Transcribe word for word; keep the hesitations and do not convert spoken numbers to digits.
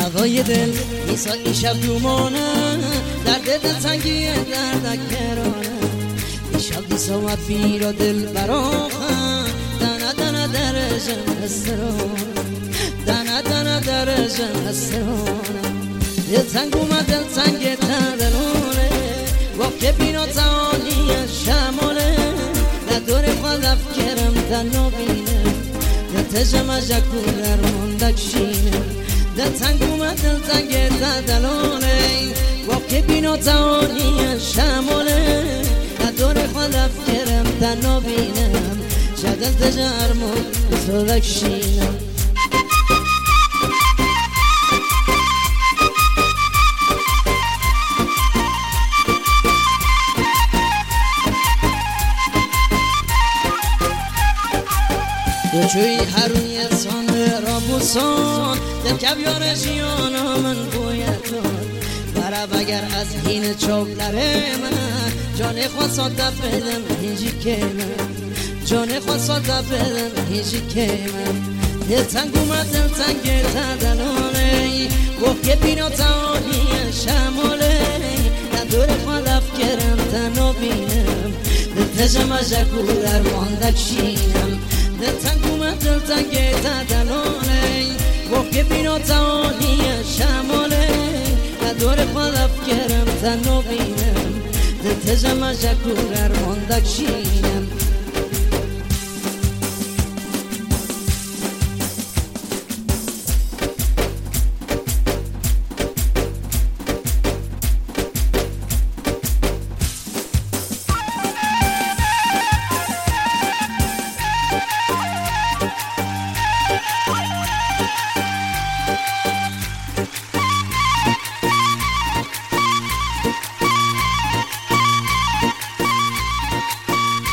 هوای دل میسایی شب دومانه درد دل سنگی دردک کرانه دیشب دیسا و پیرا دل براخم دنه دنه در جن استرانه دنه دنه در جن استرانه دل سنگ اومد دل سنگ تدلونه وقت بینا تعالی شماله نداره خلف کرم دنو بینه تجمع جکو در مندک شینه دل تنگ اومد دل تنگ تدلانه وقت بینا تعالی شماله نداره خلف کرم دنو بینم شدل تجرمون بسودک شینم چوی هروی انسان را بوسان دل کبیار جیانا من بویتان برب اگر از هین چوبلره من جان خواستاد دفدم هیچی که من جان خواستاد دفدم هیچی که من دل تنگ اومد دل تنگ تدلانه گفت که بینا تعالی شماله ندور خلف کرم تنو بینم دل تجمع جکو در ماندک شینم دل تنگ اومد دل تنگ تدلانه گفت که بینا تعالی شماله ندور خلف کرم تنو بینم دل تجمع جکو در ماندک شینم